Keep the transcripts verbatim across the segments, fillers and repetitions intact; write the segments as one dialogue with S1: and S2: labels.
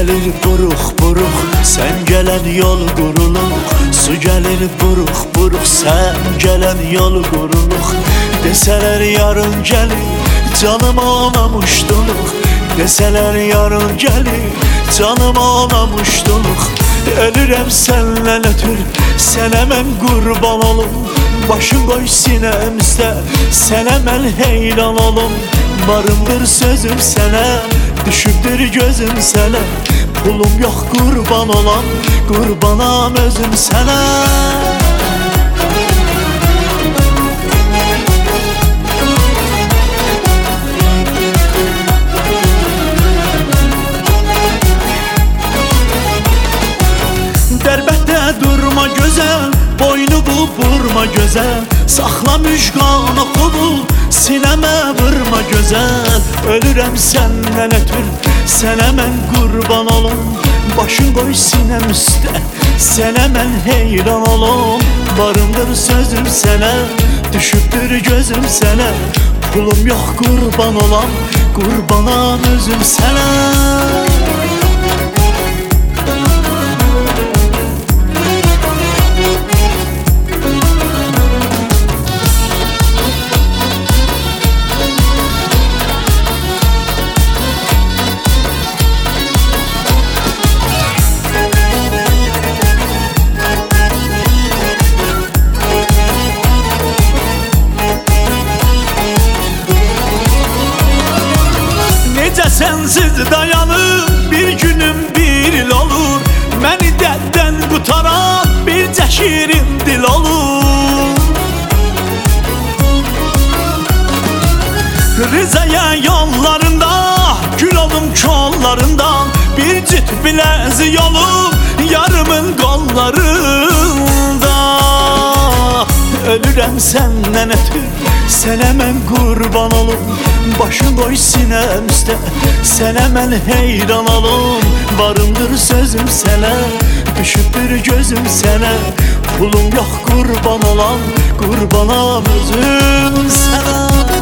S1: gəlir buruq-buruq, sən gələn yol quruluq. Su gəlir buruq-buruq, sən gələn yol quruluq. Desələr yarın gəlir, canıma anamuşduluq. Desələr yarın gəlir, canıma anamuşduluq. Ölürəm sənlə ötür, sənə mən qurban olum. Başın qoy sinəmizdə, sənə mən heyran olum. Varımdır sözüm sənə, düşübdür gözüm sənə. Pulum yox qurban olam, qurbanam özüm sənə. Dərbətdə durma gözəl, boynu bu vurma gözəl. Saxla müjgan oxubu, sinəmə vurma gözəl. Ölürəm səndən ötür, sənə mən qurban olum. Başın qoy sinəm üstə, sənə mən heyran olum. Varımdır sözüm sənə, düşübdür gözüm sənə. Pulum yox qurban olam, qurbanam özüm sənə. Sensiz dayanır, bir günüm bir il olur. Məni dəddən qutaran bir cəşirin dil olur. Rizaya yollarında, gül olum kollarından. Bir cüt biləzi olub, yarımın qollarında. Ölürəm səndən ötür, sənə mən qurban olum. Başın qoy sinəmizdə, sənə mən heyran olum. Varımdır sözüm sənə, düşübdür gözüm sənə. Pulum yox qurban olam, qurbanam özüm sənə.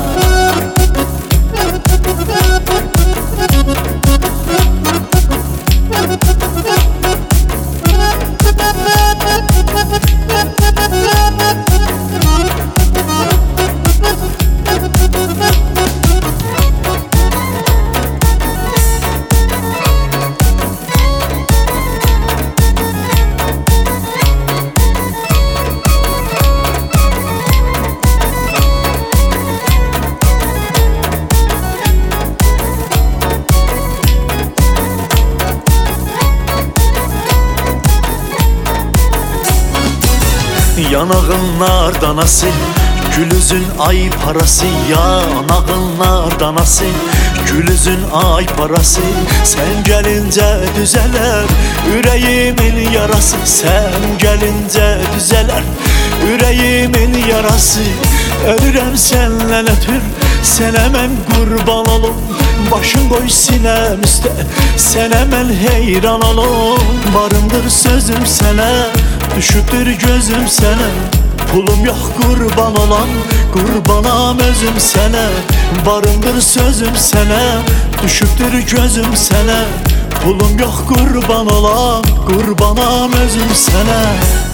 S1: Yanağın danası, gülüzün ay parası. Yanağın danası, gülüzün ay parası. Sən gəlincə düzələr, ürəyimin yarası. Sən gəlincə düzələr, ürəyimin yarası. Ölürəm səndən ötür, sənə mən qurban olum. Başın qoy sinəmizdə, sənə mən heyran olum. Varımdır sözüm sənə, düşübdür gözüm sənə. Pulum yox qurban olam, qurbanam özüm sənə. Varımdır sözüm sənə, düşübdür gözüm sənə. Pulum yox qurban olam, qurbanam özüm sənə.